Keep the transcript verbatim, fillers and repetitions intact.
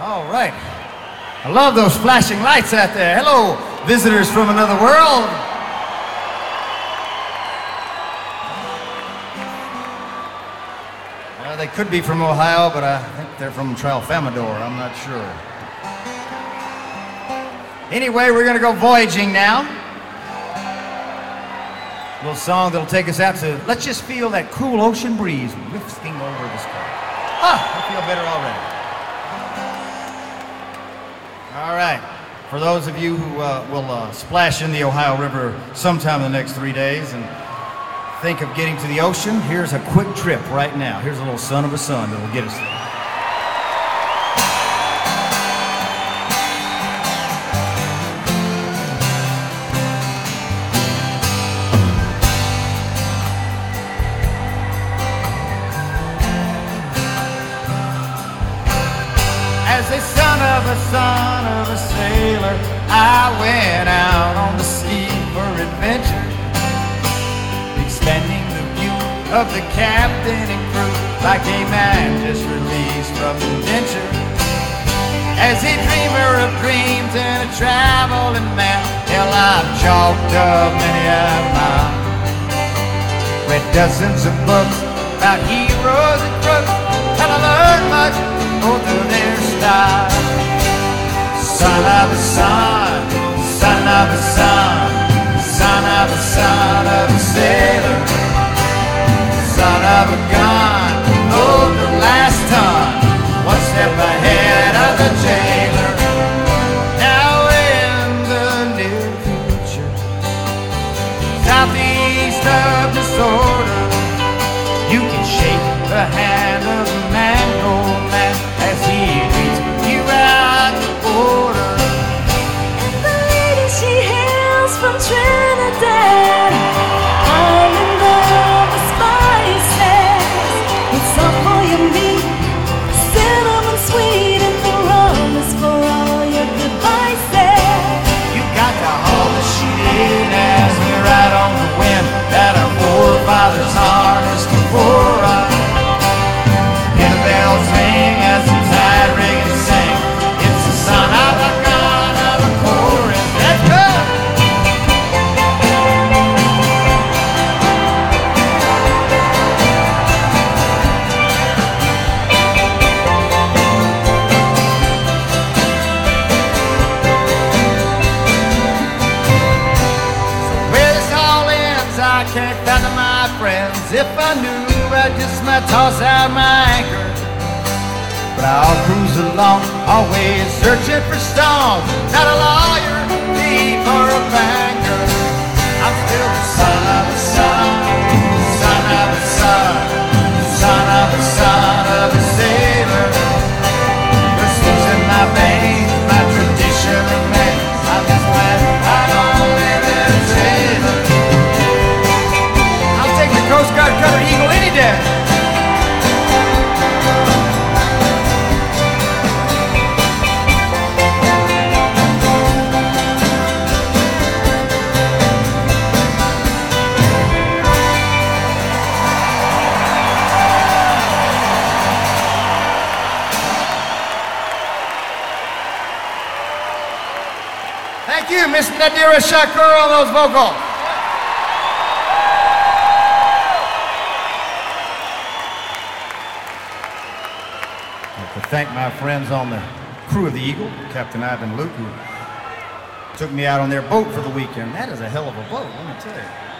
All right. I love those flashing lights out there. Hello, visitors from another world. Well, they could be from Ohio, but I think they're from Tralfamadore. I'm not sure. Anyway, we're going to go voyaging now. A little song that'll take us out to, let's just feel that cool ocean breeze wafting over the sky. Ah, I feel better already. All right. For those of you who uh, will uh, splash in the Ohio River sometime in the next three days and think of getting to the ocean, here's a quick trip right now. Here's a little son of a sun that will get us there. As a son of a son of a sailor, I went out on the sea for adventure, extending the view of the captain and crew like a man just released from indenture. As a dreamer of dreams and a traveling man, hell, I've chalked up many a mile, read dozens of books about heroes and crooks, and I learned much both of their style. Son of a son, son of a son, son of a son of a sailor, son of a gun, load the last ton, one step ahead of the jailer. Now in the near future, southeast of disorder, you can shake the hand of a man, old man, as he leads you out the border. And the lady, she hails from Trinidad, island of the spices. It's all for your meat, cinnamon sweet, and the rum is for all your good vices. You got to haul the sheet in as we ride on the wind that our forefathers harnessed before us. Hear the bells ring as the tide ring and sing. It's the son of a gun of a chorus. Let's go! Where this all ends, I can't fathom, my friends. If I knew, I'd just might toss out my anchor. But I'll cruise along, always searching for songs. Not a lawyer, thief, or a banker. I'm still the son of a son, son of a son, son of a son of a sailor. Whistles in my veins, my tradition remains. I'm just glad I don't live in a trailer. I'll take the Coast Guard covered Eagle any day. Thank you, Miss Nadira Shakur, on those vocals. I'd like to thank my friends on the crew of the Eagle, Captain Ivan Luke, who took me out on their boat for the weekend. That is a hell of a boat, let me tell you.